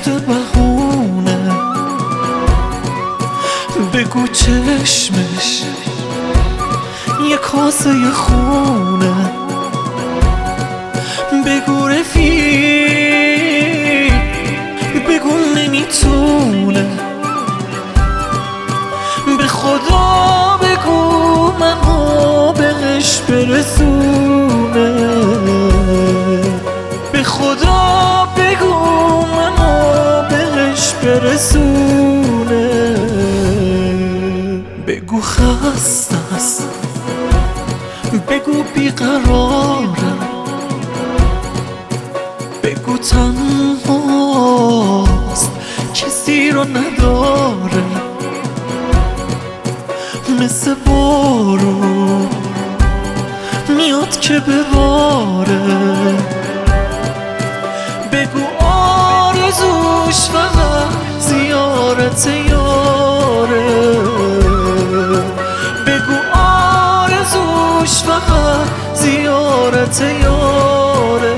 بهونه، بگو چشمش یه کاسه خونه، بگو رفیق، بگو نمیتونه، به خدا بگو منو بهش برسونه، به خدا بگو منو بهش برسونه، بگو خسته است، بگو بیقرارم، بگو تنهاست کسی رو نداره، مثل بارون میاد که بباره، بگو آرزوش فقط زیارت یاره، بگو آرزوش فقط زیارت یاره.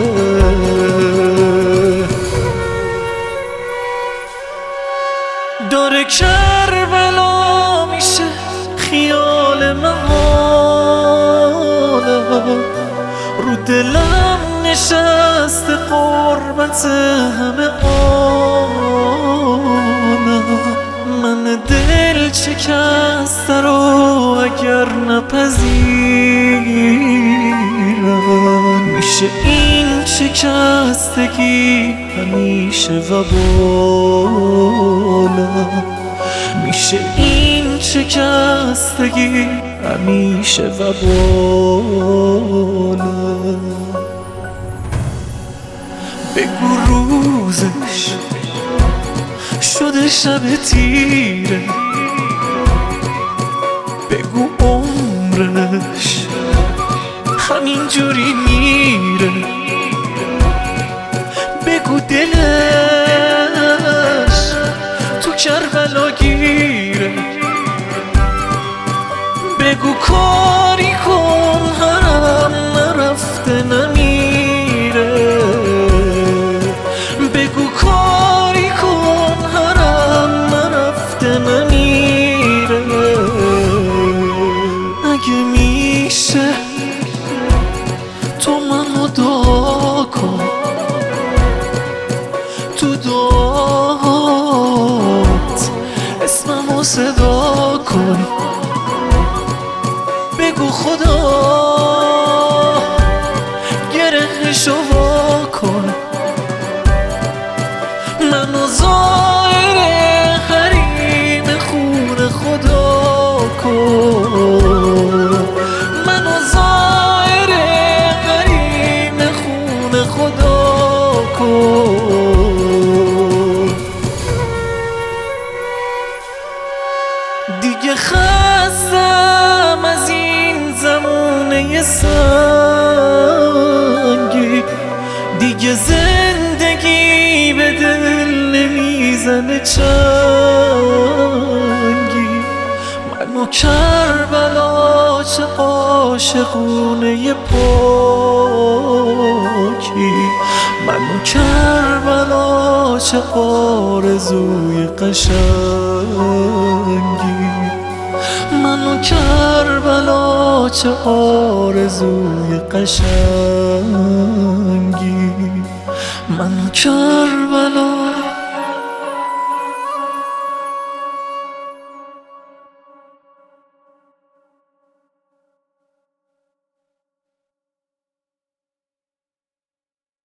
داره کربلا میشه خیال محاله، رو دلم نشسته قربت همه عالم، من دل شکسته رو اگر نپذیرم، میشه این شکستگی همیشه وبالم، میشه این شکستگی همیشه وبالم. بگو روزش شده شب تیره، بگو عمرش همینجوری میره، بگو دلش تو کربلا گیره، بگو کاری کن هرم نرفته نمیره، بگو کاری کن هرم نرفته نمیره، اگه میشه تو منو دعا کن، تو دعات اسممو صدا کن، بگو خدا گرهشو وا کن، منو زائر حریم خون خدا کن، منو زائر حریم خون خدا کن. دیگه خستم از این زمونه سنگی، دیگه زندگی به دل نمیزنه چنگی، منو کربلا چه عاشقونه پاکی، منو کربلا چه آرزوی قشنگی، منو کربلا چه آرزوی قشنگی، منو کربلا